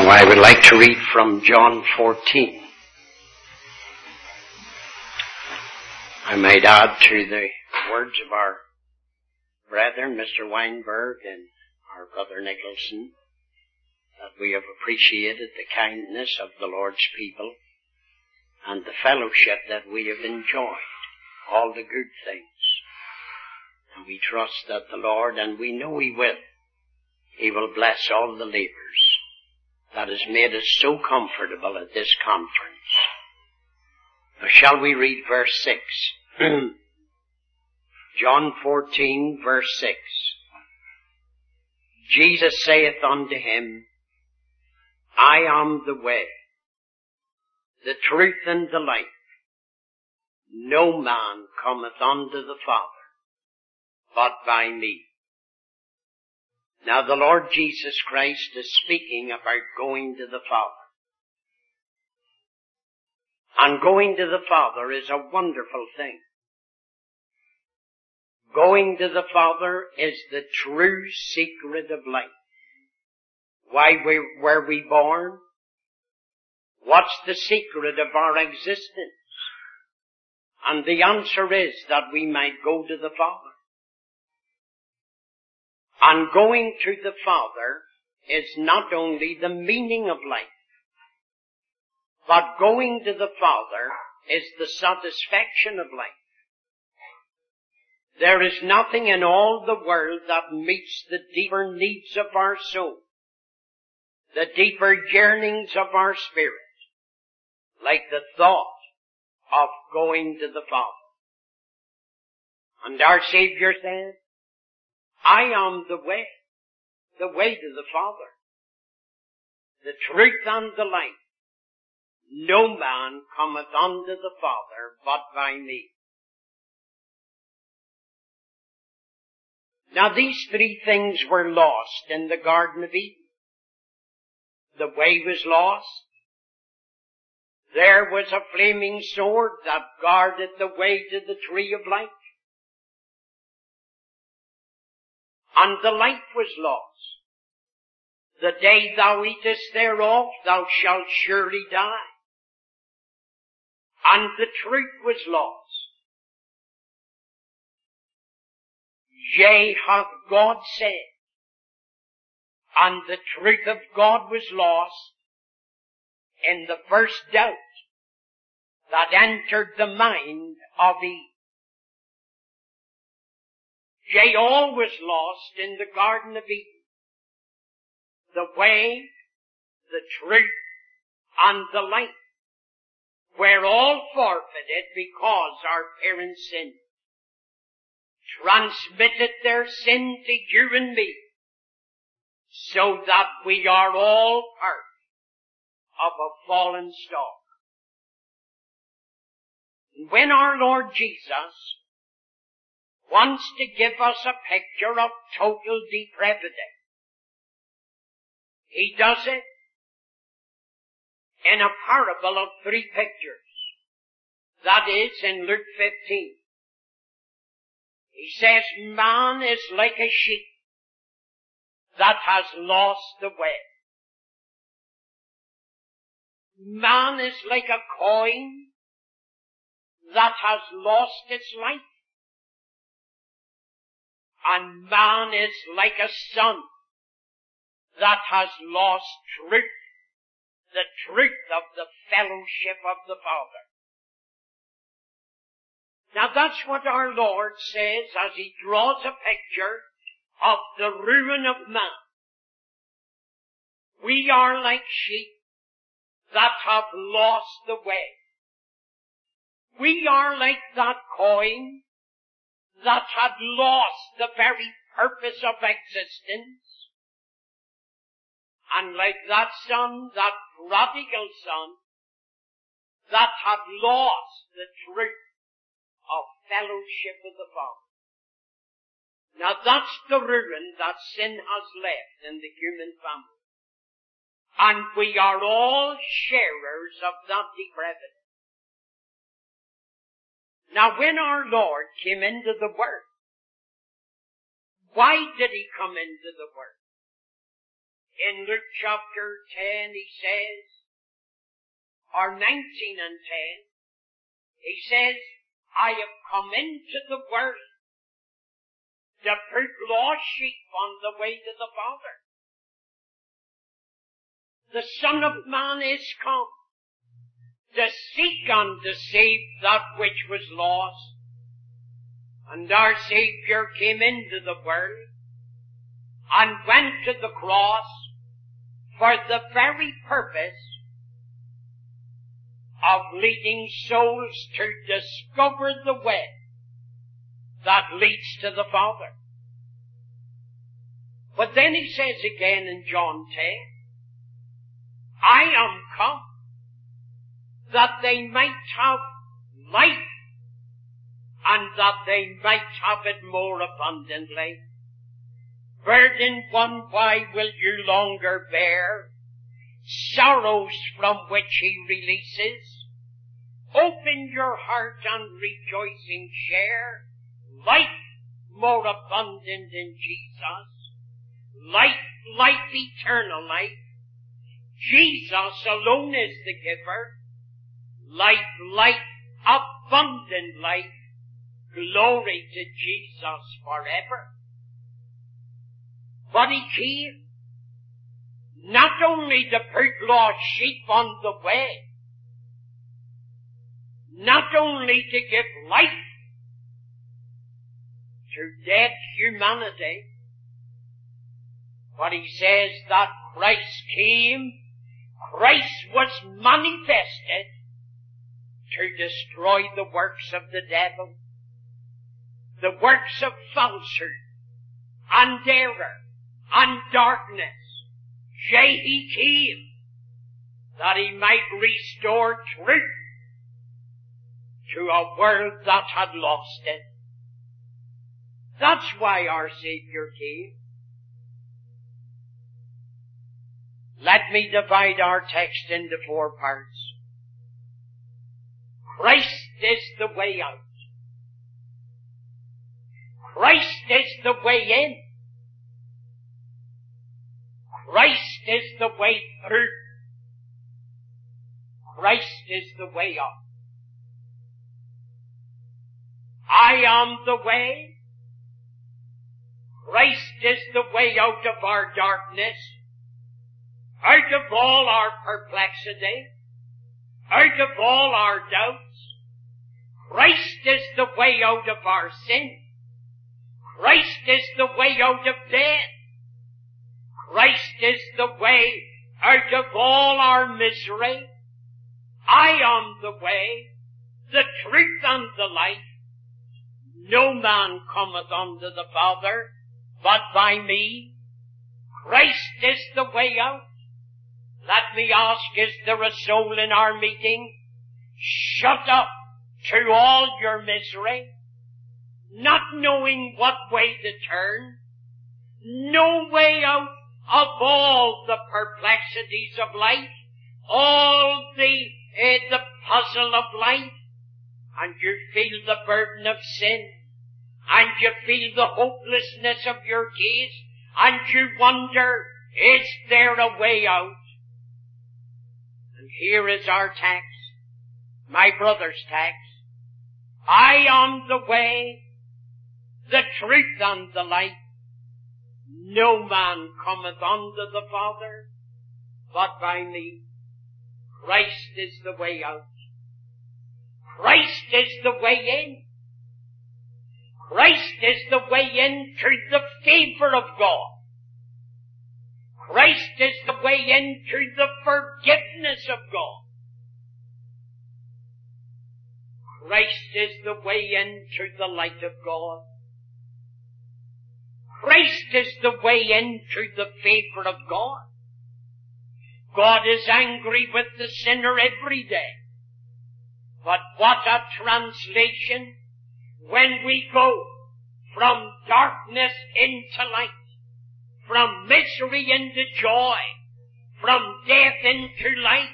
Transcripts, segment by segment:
Now I would like to read from John 14. I might add to the words of our brethren, Mr. Weinberg and our brother Nicholson, that we have appreciated the kindness of the Lord's people and the fellowship that we have enjoyed, all the good things. And we trust that the Lord, and we know He will bless all the labors that has made us so comfortable at this conference. Now shall we read verse 6? John 14, verse 6. Jesus saith unto him, I am the way, the truth, and the life. No man cometh unto the Father, but by me. Now the Lord Jesus Christ is speaking about going to the Father. And going to the Father is a wonderful thing. Going to the Father is the true secret of life. Why were we born? What's the secret of our existence? And the answer is that we might go to the Father. And going to the Father is not only the meaning of life, but going to the Father is the satisfaction of life. There is nothing in all the world that meets the deeper needs of our soul, the deeper yearnings of our spirit, like the thought of going to the Father. And our Savior said, I am the way to the Father, the truth and the life. No man cometh unto the Father but by me. Now these three things were lost in the Garden of Eden. The way was lost. There was a flaming sword that guarded the way to the tree of life. And the life was lost. The day thou eatest thereof, thou shalt surely die. And the truth was lost. Yea, hath God said, and the truth of God was lost in the first doubt that entered the mind of Eve. Yea, all was lost in the Garden of Eden. The way, the truth, and the life were all forfeited because our parents sinned. Transmitted their sin to you and me, so that we are all part of a fallen stock. When our Lord Jesus wants to give us a picture of total depravity, He does it in a parable of three pictures. That is in Luke 15. He says, man is like a sheep that has lost the way. Man is like a coin that has lost its life. And man is like a son that has lost truth, the truth of the fellowship of the Father. Now that's what our Lord says as He draws a picture of the ruin of man. We are like sheep that have lost the way. We are like that coin that had lost the very purpose of existence. And like that son, that prodigal son, that had lost the truth of fellowship with the Father. Now that's the ruin that sin has left in the human family. And we are all sharers of that depravity. Now when our Lord came into the world, why did He come into the world? In Luke chapter 10 he says, or 19 and 10, he says, I have come into the world to put lost sheep on the way to the Father. The Son of Man is come to seek and to save that which was lost. And our Savior came into the world and went to the cross for the very purpose of leading souls to discover the way that leads to the Father. But then he says again in John 10, I am come that they might have life and that they might have it more abundantly. Burden one, why will you longer bear sorrows from which he releases? Open your heart and rejoicing share life more abundant in Jesus. Life, eternal life. Jesus alone is the giver. Life, abundant life. Glory to Jesus forever. But he came not only to put lost sheep on the way, not only to give life to dead humanity, but he says that Christ came, Christ was manifested to destroy the works of the devil, the works of falsehood and error and darkness. Yea, he came that he might restore truth to a world that had lost it. That's why our Savior came. Let me divide our text into 4 parts. Christ is the way out. Christ is the way in. Christ is the way through. Christ is the way up. I am the way. Christ is the way out of our darkness, out of all our perplexity, out of all our doubts. Christ is the way out of our sin. Christ is the way out of death. Christ is the way out of all our misery. I am the way, the truth and the life. No man cometh unto the Father but by me. Christ is the way out. Let me ask, is there a soul in our meeting shut up to all your misery, not knowing what way to turn, no way out of all the perplexities of life, all the puzzle of life, and you feel the burden of sin, and you feel the hopelessness of your case, and you wonder, is there a way out? And here is our text, my brother's text. I am the way, the truth and the life. No man cometh unto the Father but by me. Christ is the way out. Christ is the way in. Christ is the way in to the favor of God. Christ is the way into the forgiveness of God. Christ is the way into the light of God. Christ is the way into the favor of God. God is angry with the sinner every day. But what a translation when we go from darkness into light, from misery into joy, from death into life,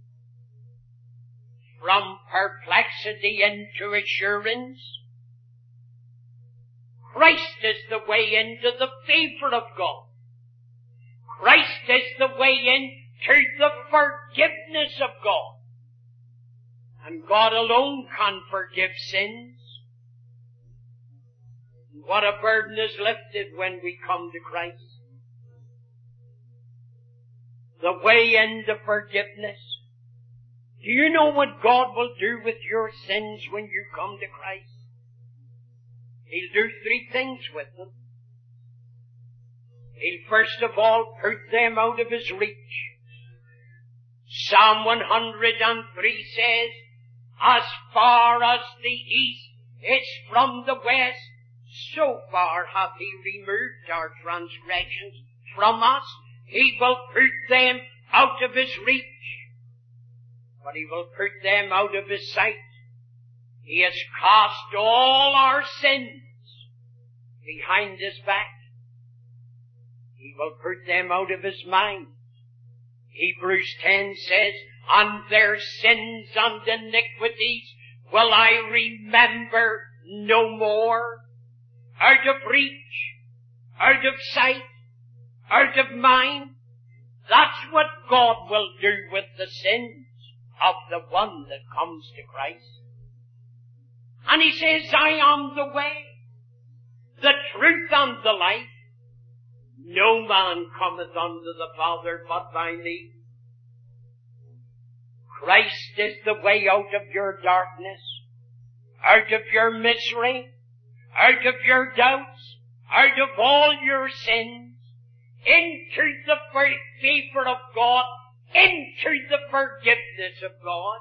from perplexity into assurance. Christ is the way into the favor of God. Christ is the way into the forgiveness of God. And God alone can forgive sins. What a burden is lifted when we come to Christ. The way into forgiveness. Do you know what God will do with your sins when you come to Christ? He'll do three things with them. He'll first of all put them out of his reach. Psalm 103 says, as far as the east is from the west, so far hath he removed our transgressions from us. He will put them out of his reach. But he will put them out of his sight. He has cast all our sins behind his back. He will put them out of his mind. Hebrews 10 says, and their sins and iniquities will I remember no more. Out of reach, out of sight, out of mind. That's what God will do with the sins of the one that comes to Christ. And he says, I am the way, the truth and the life. No man cometh unto the Father but by me. Christ is the way out of your darkness, out of your misery, out of your doubts, out of all your sins, into the favor of God, into the forgiveness of God,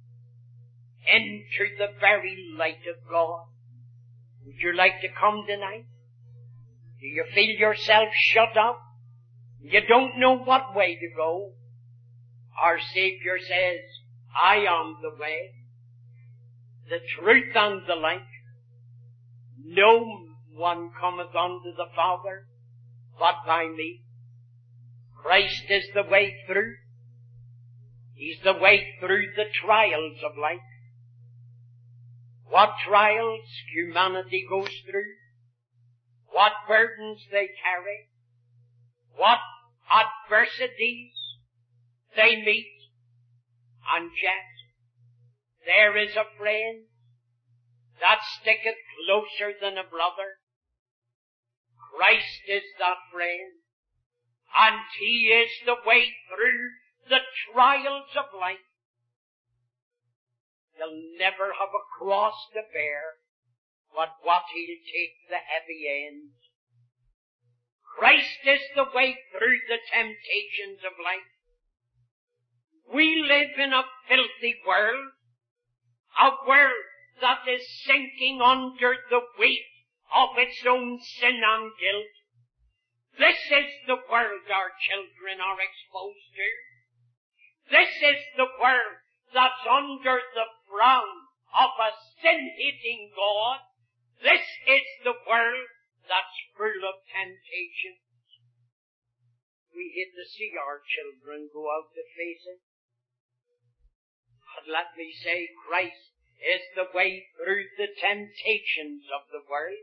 into the very light of God. Would you like to come tonight? Do you feel yourself shut up? You don't know what way to go. Our Savior says, I am the way, the truth and the light. No one cometh unto the Father but by me. Christ is the way through. He's the way through the trials of life. What trials humanity goes through, what burdens they carry, what adversities they meet, and yet there is a friend that sticketh closer than a brother. Christ is that friend, and he is the way through the trials of life. He'll never have a cross to bear, but what he'll take the heavy end. Christ is the way through the temptations of life. We live in a filthy world, a world that is sinking under the weight of its own sin and guilt. This is the world our children are exposed to. This is the world that's under the frown of a sin-hating God. This is the world that's full of temptations. We hate to see our children go out to face it. But let me say, Christ is the way through the temptations of the world.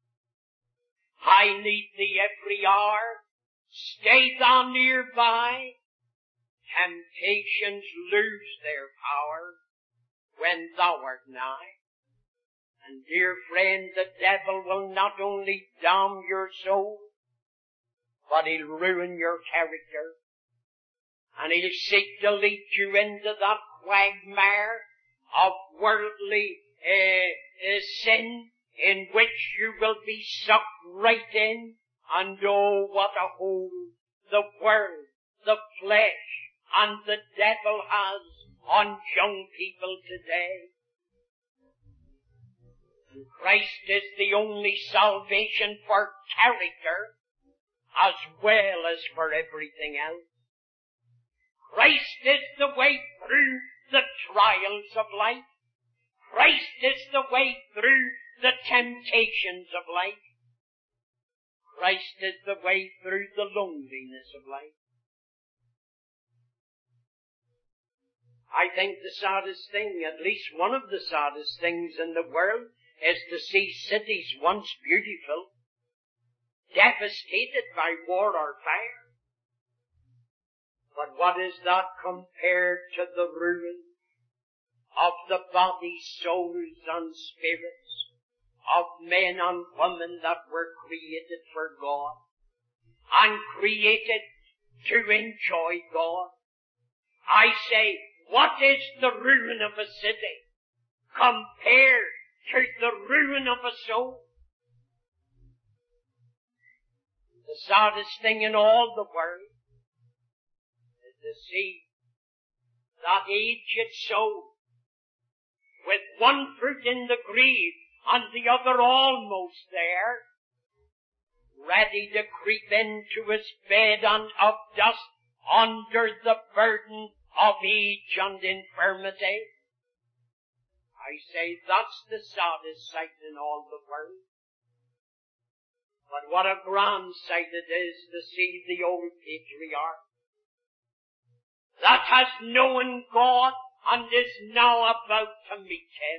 I need thee every hour. Stay thou nearby. Temptations lose their power when thou art nigh. And dear friend, the devil will not only damn your soul, but he'll ruin your character. And he'll seek to lead you into that quagmire of worldly sin in which you will be sucked right in. And oh, what a hold the world, the flesh, and the devil has on young people today. And Christ is the only salvation for character as well as for everything else. Christ is the way through the trials of life. Christ is the way through the temptations of life. Christ is the way through the loneliness of life. I think the saddest thing, at least one of the saddest things in the world, is to see cities once beautiful devastated by war or fire. But what is that compared to the ruin of the body, souls, and spirits of men and women that were created for God and created to enjoy God? I say, what is the ruin of a city compared to the ruin of a soul? The saddest thing in all the world is to see that aged soul with one foot in the grave and the other almost there, ready to creep into his bed and of dust under the burden of age and infirmity. I say that's the saddest sight in all the world. But what a grand sight it is to see the old patriarch that has known God and is now about to meet Him.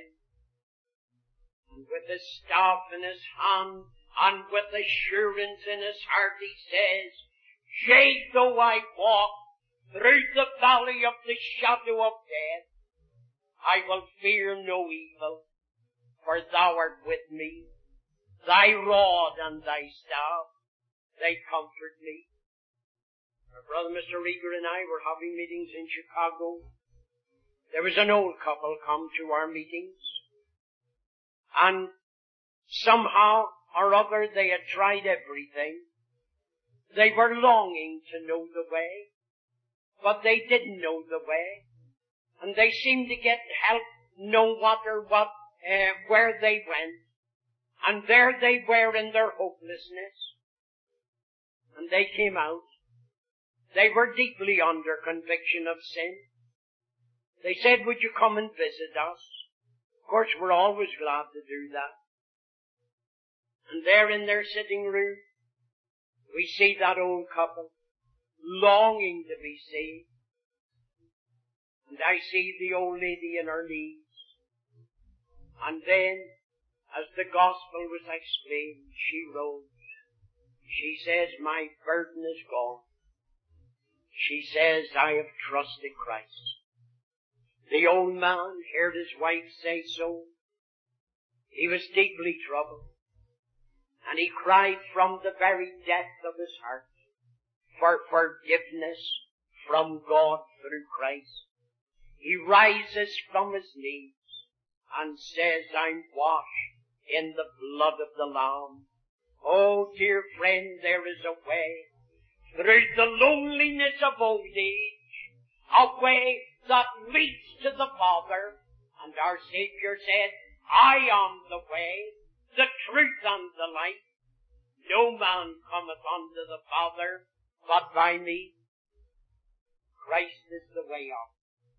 And with his staff in his hand and with assurance in his heart he says, yea, though I walk through the valley of the shadow of death, I will fear no evil, for thou art with me. Thy rod and thy staff, they comfort me. Our brother Mr. Rieger and I were having meetings in Chicago. There was an old couple come to our meetings, and somehow or other they had tried everything. They were longing to know the way, but they didn't know the way, and they seemed to get help no matter what, where they went. And there they were in their hopelessness. And they came out. They were deeply under conviction of sin. They said, would you come and visit us? Of course, we're always glad to do that. And there in their sitting room, we see that old couple longing to be saved. And I see the old lady in her knees. And then, as the gospel was explained, she rose. She says, my burden is gone. She says, I have trusted Christ. The old man heard his wife say so. He was deeply troubled. And he cried from the very depth of his heart for forgiveness from God through Christ. He rises from his knees and says, I'm washed in the blood of the Lamb. Oh, dear friend, there is a way through the loneliness of old age, a way that leads to the Father. And our Savior said, I am the way, the truth, and the life. No man cometh unto the Father but by me. Christ is the way up.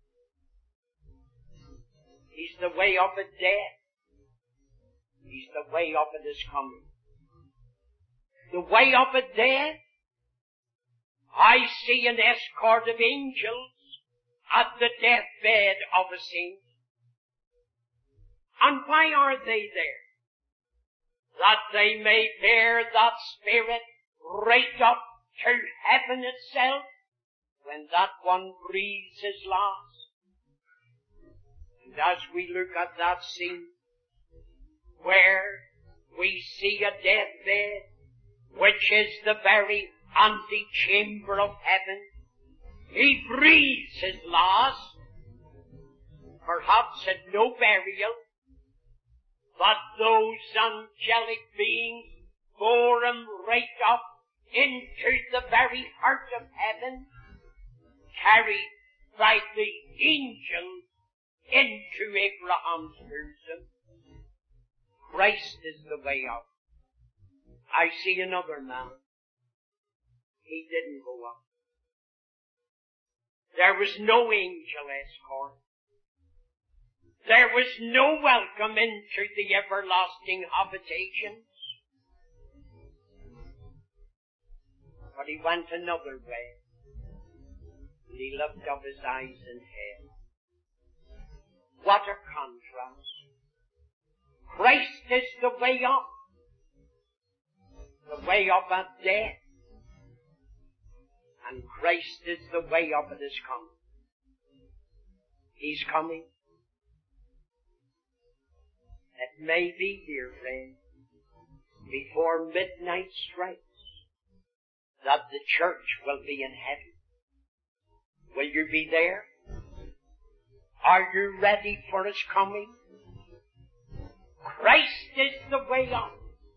He's the way up at death. He's the way up at his coming. The way up at death, I see an escort of angels at the deathbed of a saint. And why are they there? That they may bear that spirit right up to heaven itself when that one breathes his last. And as we look at that scene, where we see a deathbed, which is the very antechamber of heaven, he breathes his last, perhaps at no burial, but those angelic beings bore him right up into the very heart of heaven, carried by the angels into Abraham's bosom. Christ is the way up. I see another man. He didn't go up. There was no angel escort. There was no welcome into the everlasting habitations. But he went another way. And he lifted up his eyes in hell. What a contrast. Christ is the way up. The way up at death. And Christ is the way of it is coming. He's coming. It may be, dear friend, before midnight strikes, that the church will be in heaven. Will you be there? Are you ready for His coming? Christ is the way up.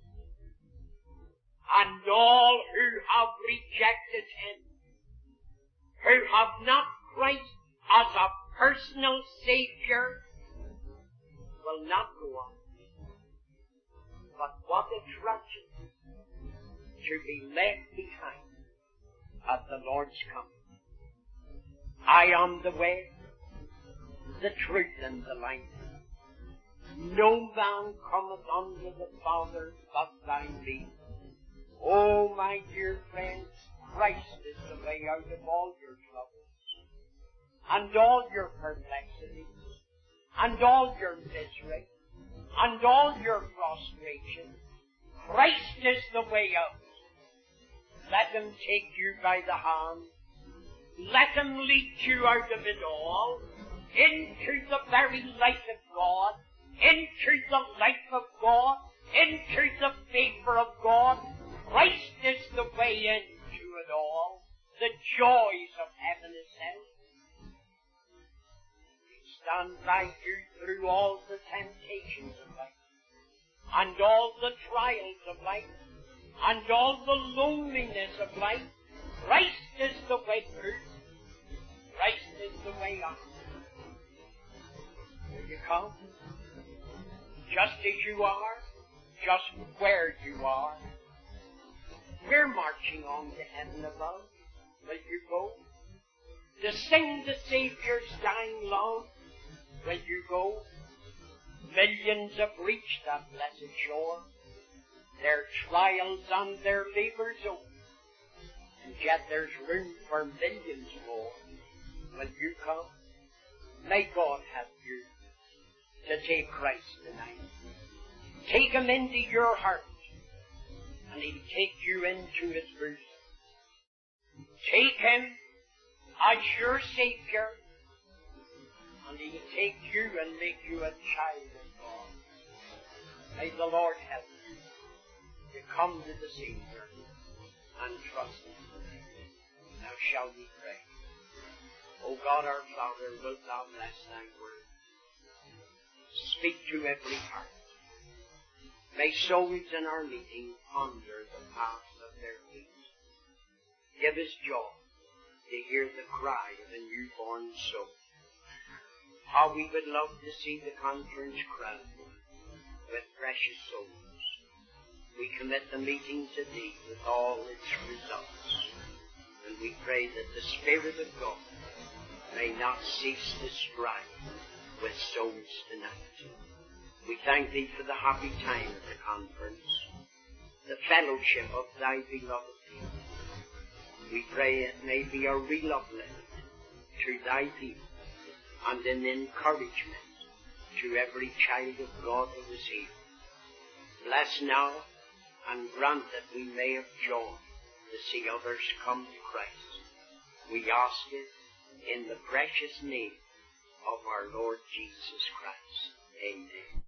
And all who have rejected Him, who have not Christ as a personal Savior, will not go on. But what a tragedy to be left behind at the Lord's coming. I am the way, the truth, and the life. No man cometh unto the Father but by me. Oh, my dear friends, Christ is the way out of all your troubles, and all your perplexities, and all your misery, and all your frustration. Christ is the way out. Let Him take you by the hand. Let Him lead you out of it all, into the very light of God, into the life of God, into the favor of God. Christ is the way into it all, the joys of heaven itself. He stands by you through all the temptations of life, and all the trials of life, and all the loneliness of life. Christ is the way through. Christ is the way up. Will you come? Just as you are, just where you are. We're marching on to heaven above. Will you go? To sing the Saviour's dying love. Will you go? Millions have reached that blessed shore. Their trials and their labours over. And yet there's room for millions more. Will you come? May God help you to take Christ tonight. Take Him into your heart, and He'll take you into His bosom. Take Him as your Savior, and He'll take you and make you a child of God. May the Lord help you to come to the Savior and trust Him. Now shall we pray. O God our Father, wilt Thou bless Thy word? Speak to every heart. May souls in our meeting ponder the path of their feet. Give us joy to hear the cry of a newborn soul. How we would love to see the conference crowd with precious souls. We commit the meeting to Thee with all its results. And we pray that the Spirit of God may not cease to strive with souls tonight. We thank Thee for the happy time of the conference, the fellowship of Thy beloved people. We pray it may be a real uplift to Thy people and an encouragement to every child of God who is here. Bless now and grant that we may have joy to see others come to Christ. We ask it in the precious name of our Lord Jesus Christ. Amen.